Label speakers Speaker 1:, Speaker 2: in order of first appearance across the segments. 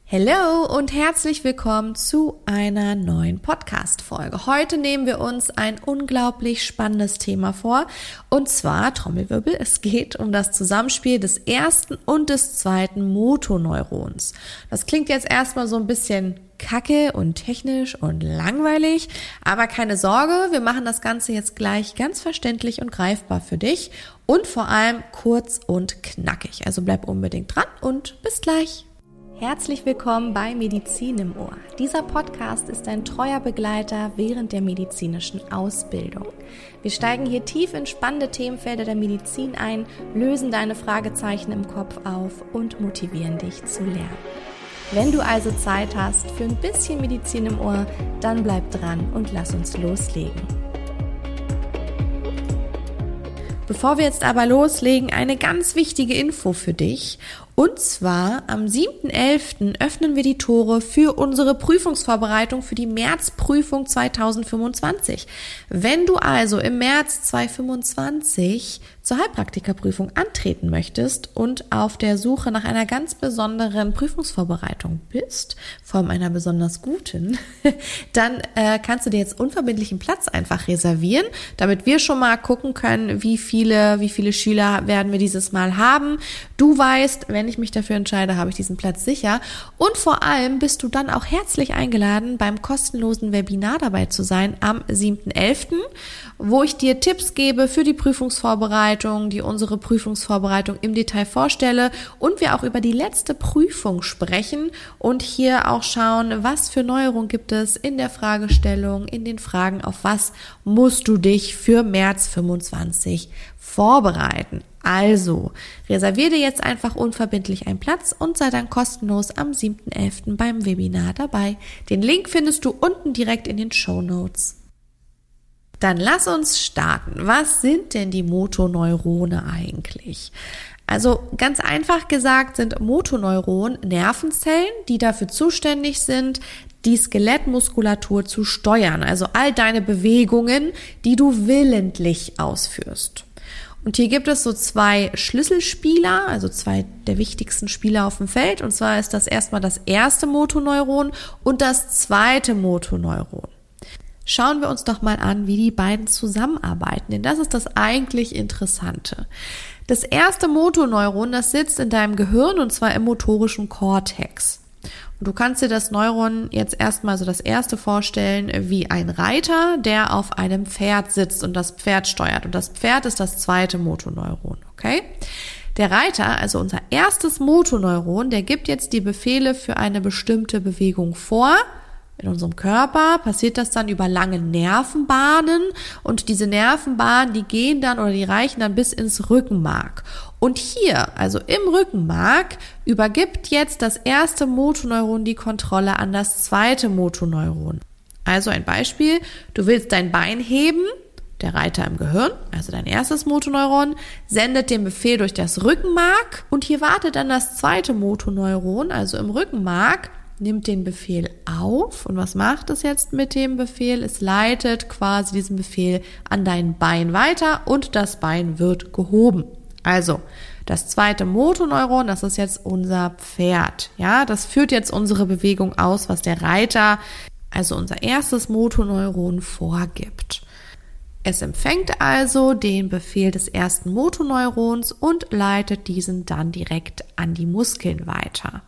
Speaker 1: Hallo und herzlich willkommen zu einer neuen Podcast-Folge. Heute nehmen wir uns ein unglaublich spannendes Thema vor und zwar, Trommelwirbel, es geht um das Zusammenspiel des ersten und des zweiten Motoneurons. Das klingt jetzt erstmal so ein bisschen kacke und technisch und langweilig, aber keine Sorge, wir machen das Ganze jetzt gleich ganz verständlich und greifbar für dich und vor allem kurz und knackig. Also bleib unbedingt dran und bis gleich. Herzlich willkommen bei Medizin im Ohr. Dieser Podcast ist ein treuer Begleiter während der medizinischen Ausbildung. Wir steigen hier tief in spannende Themenfelder der Medizin ein, lösen deine Fragezeichen im Kopf auf und motivieren dich zu lernen. Wenn du also Zeit hast für ein bisschen Medizin im Ohr, dann bleib dran und lass uns loslegen. Bevor wir jetzt aber loslegen, eine ganz wichtige Info für dich. Und zwar am 7.11. öffnen wir die Tore für unsere Prüfungsvorbereitung für die Märzprüfung 2025. Wenn du also im März 2025 zur Heilpraktikerprüfung antreten möchtest und auf der Suche nach einer ganz besonderen Prüfungsvorbereitung bist, vor allem einer besonders guten, dann kannst du dir jetzt unverbindlichen Platz einfach reservieren, damit wir schon mal gucken können, wie viele Schüler werden wir dieses Mal haben. Du weißt, wenn ich mich dafür entscheide, habe ich diesen Platz sicher. Und vor allem bist du dann auch herzlich eingeladen, beim kostenlosen Webinar dabei zu sein am 7.11., wo ich dir Tipps gebe für die Prüfungsvorbereitung, die unsere Prüfungsvorbereitung im Detail vorstelle und wir auch über die letzte Prüfung sprechen und hier auch schauen, was für Neuerungen gibt es in der Fragestellung, in den Fragen, auf was musst du dich für März 25 vorbereiten. Also, reserviere dir jetzt einfach unverbindlich einen Platz und sei dann kostenlos am 7.11. beim Webinar dabei. Den Link findest du unten direkt in den Shownotes. Dann lass uns starten. Was sind denn die Motoneurone eigentlich? Also ganz einfach gesagt sind Motoneuronen Nervenzellen, die dafür zuständig sind, die Skelettmuskulatur zu steuern. Also all deine Bewegungen, die du willentlich ausführst. Und hier gibt es so zwei Schlüsselspieler, also zwei der wichtigsten Spieler auf dem Feld. Und zwar ist das erstmal das erste Motoneuron und das zweite Motoneuron. Schauen wir uns doch mal an, wie die beiden zusammenarbeiten, denn das ist das eigentlich Interessante. Das erste Motoneuron, das sitzt in deinem Gehirn und zwar im motorischen Kortex. Und du kannst dir das Neuron jetzt erstmal so das erste vorstellen wie ein Reiter, der auf einem Pferd sitzt und das Pferd steuert. Und das Pferd ist das zweite Motoneuron, okay? Der Reiter, also unser erstes Motoneuron, der gibt jetzt die Befehle für eine bestimmte Bewegung vor. In unserem Körper passiert das dann über lange Nervenbahnen und diese Nervenbahnen, die gehen dann oder die reichen dann bis ins Rückenmark. Und hier, also im Rückenmark, übergibt jetzt das erste Motoneuron die Kontrolle an das zweite Motoneuron. Also ein Beispiel, du willst dein Bein heben, der Reiter im Gehirn, also dein erstes Motoneuron, sendet den Befehl durch das Rückenmark und hier wartet dann das zweite Motoneuron, also im Rückenmark, nimmt den Befehl auf und was macht es jetzt mit dem Befehl? Es leitet quasi diesen Befehl an dein Bein weiter und das Bein wird gehoben. Also das zweite Motoneuron, das ist jetzt unser Pferd. Ja, das führt jetzt unsere Bewegung aus, was der Reiter, also unser erstes Motoneuron, vorgibt. Es empfängt also den Befehl des ersten Motoneurons und leitet diesen dann direkt an die Muskeln weiter.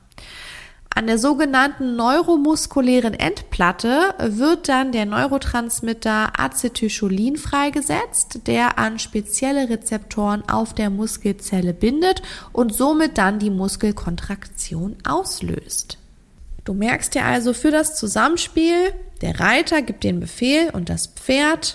Speaker 1: An der sogenannten neuromuskulären Endplatte wird dann der Neurotransmitter Acetylcholin freigesetzt, der an spezielle Rezeptoren auf der Muskelzelle bindet und somit dann die Muskelkontraktion auslöst. Du merkst dir also für das Zusammenspiel, der Reiter gibt den Befehl und das Pferd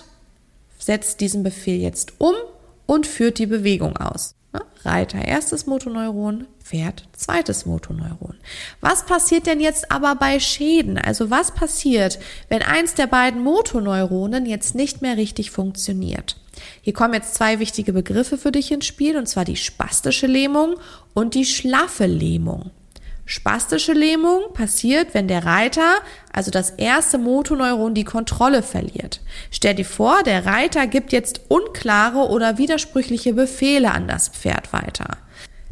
Speaker 1: setzt diesen Befehl jetzt um und führt die Bewegung aus. Reiter erstes Motoneuron, Pferd zweites Motoneuron. Was passiert denn jetzt aber bei Schäden? Also was passiert, wenn eins der beiden Motoneuronen jetzt nicht mehr richtig funktioniert? Hier kommen jetzt zwei wichtige Begriffe für dich ins Spiel, und zwar die spastische Lähmung und die schlaffe Lähmung. Spastische Lähmung passiert, wenn der Reiter, also das erste Motoneuron, die Kontrolle verliert. Stell dir vor, der Reiter gibt jetzt unklare oder widersprüchliche Befehle an das Pferd weiter.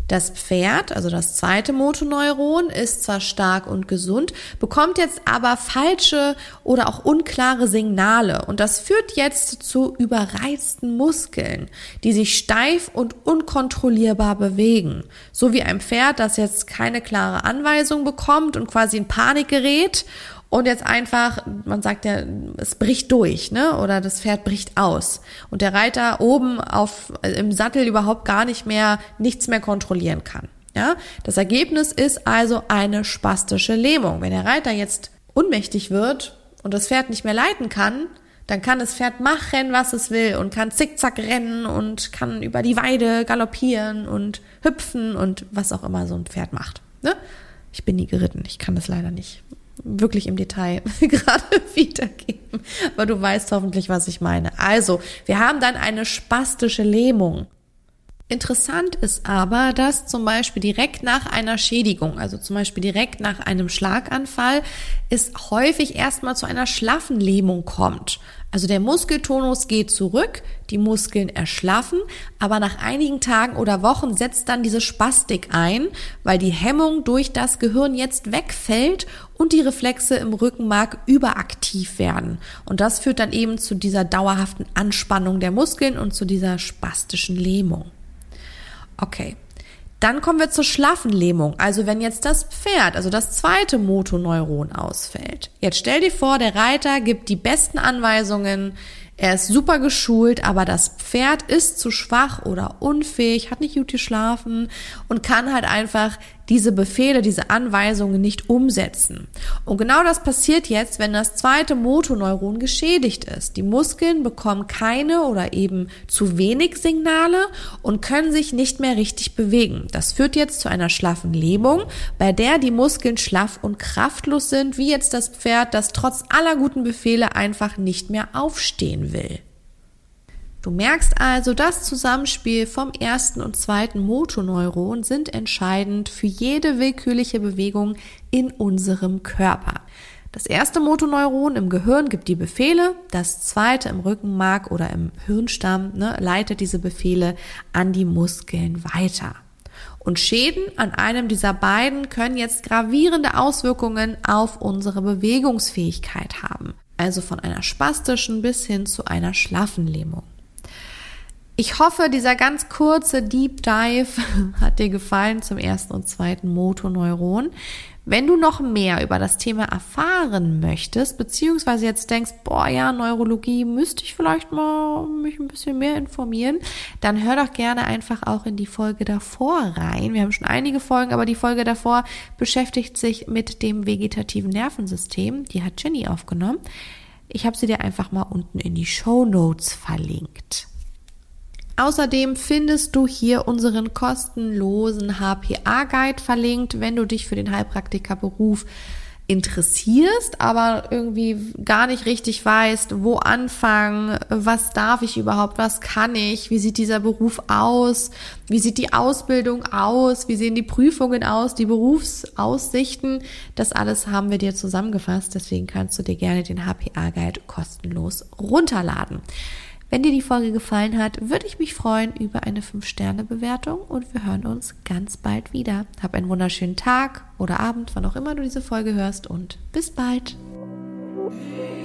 Speaker 1: Das Pferd, also das zweite Motoneuron, ist zwar stark und gesund, bekommt jetzt aber falsche oder auch unklare Signale und das führt jetzt zu überreizten Muskeln, die sich steif und unkontrollierbar bewegen. So wie ein Pferd, das jetzt keine klare Anweisung bekommt und quasi in Panik gerät und jetzt einfach, man sagt ja, es bricht durch, ne? Oder das Pferd bricht aus. Und der Reiter oben im Sattel überhaupt gar nichts mehr kontrollieren kann. Ja? Das Ergebnis ist also eine spastische Lähmung. Wenn der Reiter jetzt ohnmächtig wird und das Pferd nicht mehr leiten kann, dann kann das Pferd machen, was es will und kann zickzack rennen und kann über die Weide galoppieren und hüpfen und was auch immer so ein Pferd macht. Ne? Ich bin nie geritten, ich kann das leider nicht wirklich im Detail gerade wiedergeben. Aber du weißt hoffentlich, was ich meine. Also, wir haben dann eine spastische Lähmung. Interessant ist aber, dass zum Beispiel direkt nach einer Schädigung, also zum Beispiel direkt nach einem Schlaganfall, es häufig erstmal zu einer schlaffen Lähmung kommt. Also der Muskeltonus geht zurück, die Muskeln erschlaffen, aber nach einigen Tagen oder Wochen setzt dann diese Spastik ein, weil die Hemmung durch das Gehirn jetzt wegfällt und die Reflexe im Rückenmark überaktiv werden. Und das führt dann eben zu dieser dauerhaften Anspannung der Muskeln und zu dieser spastischen Lähmung. Okay, dann kommen wir zur schlaffen Lähmung. Also wenn jetzt das Pferd, also das zweite Motoneuron ausfällt. Jetzt stell dir vor, der Reiter gibt die besten Anweisungen, er ist super geschult, aber das Pferd ist zu schwach oder unfähig, hat nicht gut geschlafen und kann halt einfach diese Befehle, diese Anweisungen nicht umsetzen. Und genau das passiert jetzt, wenn das zweite Motoneuron geschädigt ist. Die Muskeln bekommen keine oder eben zu wenig Signale und können sich nicht mehr richtig bewegen. Das führt jetzt zu einer schlaffen Lähmung, bei der die Muskeln schlaff und kraftlos sind, wie jetzt das Pferd, das trotz aller guten Befehle einfach nicht mehr aufstehen will. Du merkst also, das Zusammenspiel vom ersten und zweiten Motoneuron sind entscheidend für jede willkürliche Bewegung in unserem Körper. Das erste Motoneuron im Gehirn gibt die Befehle, das zweite im Rückenmark oder im Hirnstamm leitet diese Befehle an die Muskeln weiter. Und Schäden an einem dieser beiden können jetzt gravierende Auswirkungen auf unsere Bewegungsfähigkeit haben. Also von einer spastischen bis hin zu einer schlaffen Lähmung. Ich hoffe, dieser ganz kurze Deep Dive hat dir gefallen zum ersten und zweiten Motoneuron. Wenn du noch mehr über das Thema erfahren möchtest, beziehungsweise jetzt denkst, Neurologie, müsste ich vielleicht mal mich ein bisschen mehr informieren, dann hör doch gerne einfach auch in die Folge davor rein. Wir haben schon einige Folgen, aber die Folge davor beschäftigt sich mit dem vegetativen Nervensystem. Die hat Jenny aufgenommen. Ich habe sie dir einfach mal unten in die Shownotes verlinkt. Außerdem findest du hier unseren kostenlosen HPA-Guide verlinkt, wenn du dich für den Heilpraktikerberuf interessierst, aber irgendwie gar nicht richtig weißt, wo anfangen, was darf ich überhaupt, was kann ich, wie sieht dieser Beruf aus, wie sieht die Ausbildung aus, wie sehen die Prüfungen aus, die Berufsaussichten, das alles haben wir dir zusammengefasst, deswegen kannst du dir gerne den HPA-Guide kostenlos runterladen. Wenn dir die Folge gefallen hat, würde ich mich freuen über eine 5-Sterne-Bewertung und wir hören uns ganz bald wieder. Hab einen wunderschönen Tag oder Abend, wann auch immer du diese Folge hörst und bis bald.